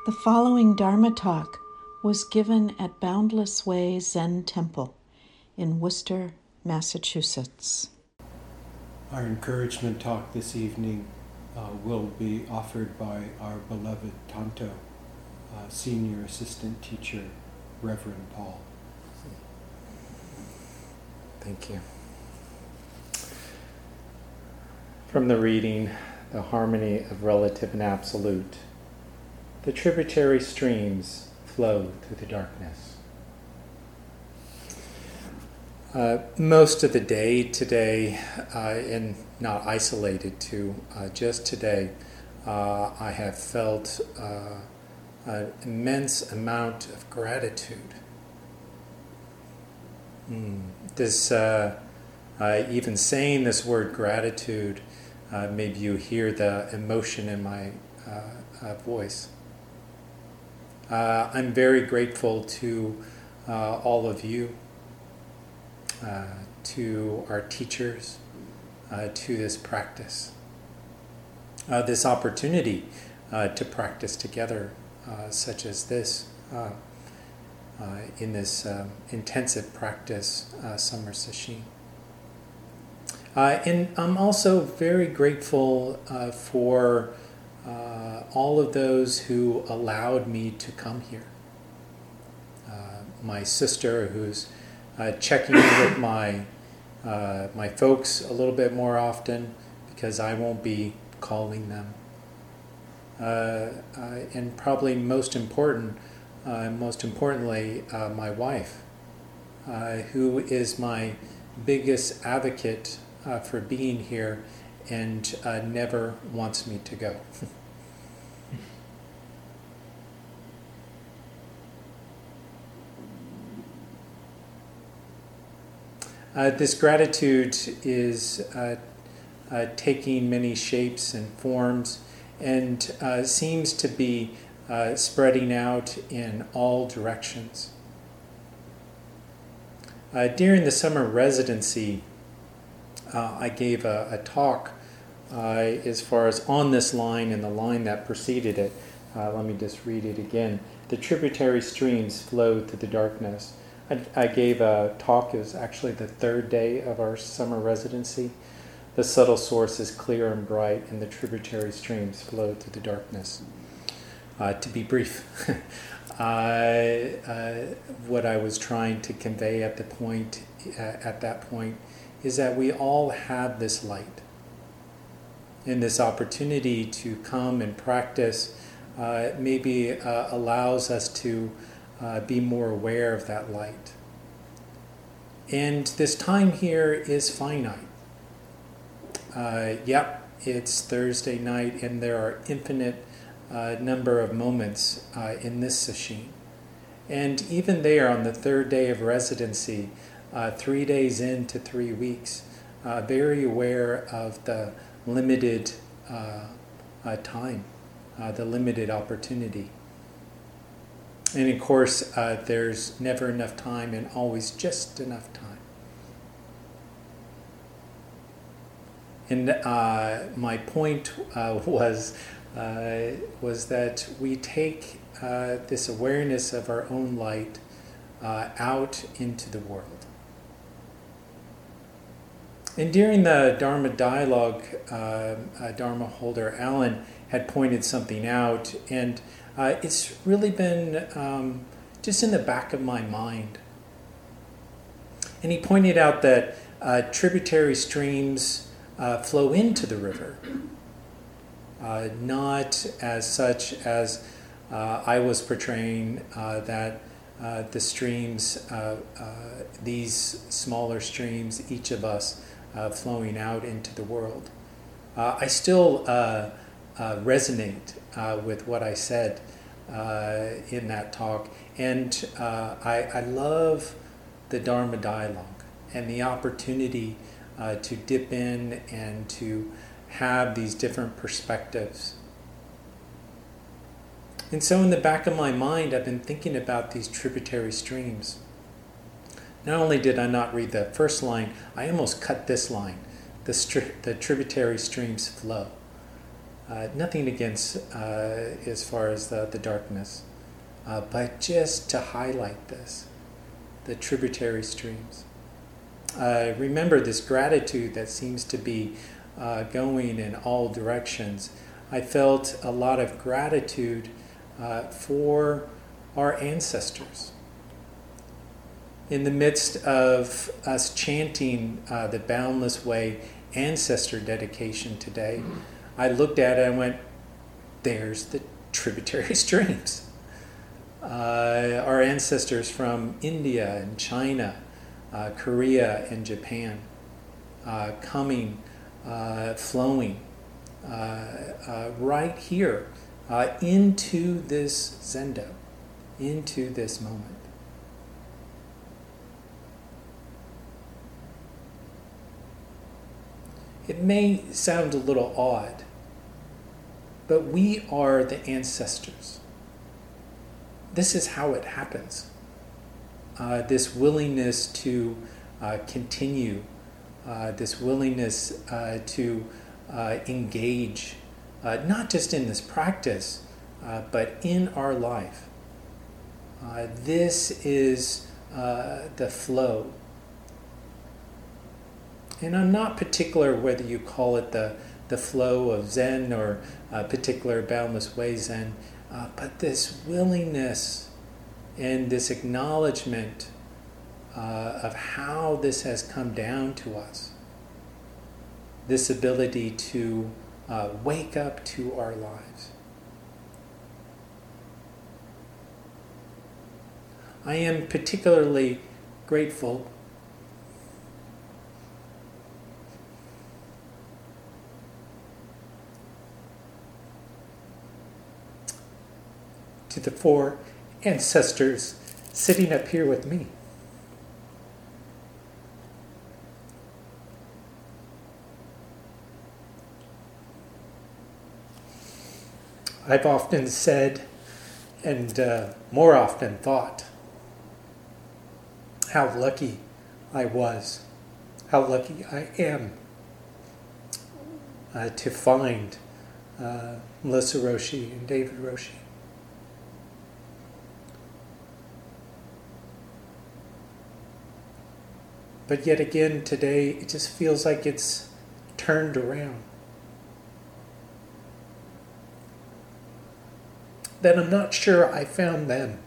The following Dharma talk was given at Boundless Way Zen Temple in Worcester, Massachusetts. Our encouragement talk this evening will be offered by our beloved Tanto, Senior Assistant Teacher, Reverend Paul. Thank you. From the reading, The Harmony of Relative and Absolute. The tributary streams flow through the darkness. Most of the day today, and not isolated to just today, I have felt an immense amount of gratitude. Even saying this word gratitude, maybe you hear the emotion in my voice. I'm very grateful to all of you, to our teachers, to this practice, this opportunity to practice together, such as this, in this intensive practice, Summer Sesshin. And I'm also very grateful for all of those who allowed me to come here. My sister, who's checking in with my folks a little bit more often because I won't be calling them. And probably most importantly, my wife, who is my biggest advocate for being here and never wants me to go. This gratitude is taking many shapes and forms and seems to be spreading out in all directions. During the summer residency, I gave a talk as far as on this line and the line that preceded it. Let me just read it again. The tributary streams flow through the darkness. I gave a talk, it was actually the third day of our summer residency. The subtle source is clear and bright, and the tributary streams flow through the darkness. To be brief, what I was trying to convey at that point is that we all have this light. And this opportunity to come and practice maybe allows us to be more aware of that light. And this time here is finite. It's Thursday night, and there are infinite number of moments in this sesshin. And even there, on the third day of residency, 3 days into 3 weeks, very aware of the limited time, the limited opportunity. And of course, there's never enough time and always just enough time. And my point was that we take this awareness of our own light out into the world. And during the Dharma dialogue, Dharma holder Alan had pointed something out, and it's really been just in the back of my mind. And he pointed out that tributary streams flow into the river, not as such as I was portraying that the streams, these smaller streams, each of us flowing out into the world. I still resonate with what I said in that talk, and I love the Dharma dialogue and the opportunity to dip in and to have these different perspectives. And so in the back of my mind, I've been thinking about these tributary streams. Not only did I not read the first line, I almost cut this line. The tributary streams flow. Nothing against as far as the darkness, but just to highlight this, the tributary streams. Remember this gratitude that seems to be going in all directions. I felt a lot of gratitude for our ancestors. In the midst of us chanting the Boundless Way ancestor dedication today, I looked at it and went, there's the tributary streams. Our ancestors from India and China, Korea and Japan, coming, flowing right here into this zendo, into this moment. It may sound a little odd, but we are the ancestors. This is how it happens. This willingness to continue, this willingness to engage, not just in this practice, but in our life. This is the flow. And I'm not particular whether you call it the flow of Zen or a particular Boundless Way Zen, but this willingness and this acknowledgement of how this has come down to us, this ability to wake up to our lives. I am particularly grateful to the four ancestors sitting up here with me. I've often said, and more often thought, how lucky I was, how lucky I am to find Melissa Roshi and David Roshi. But yet again today, it just feels like it's turned around. That I'm not sure I found them.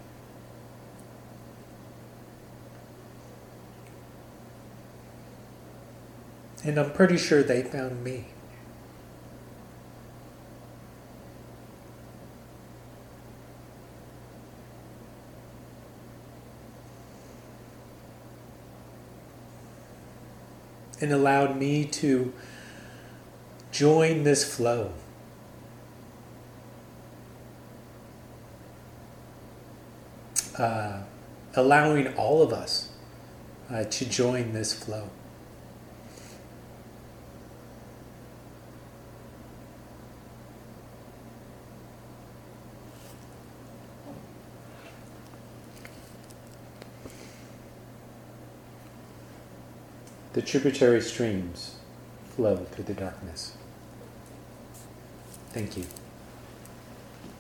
And I'm pretty sure they found me. And allowed me to join this flow. Allowing all of us to join this flow. The tributary streams flow through the darkness. Thank you.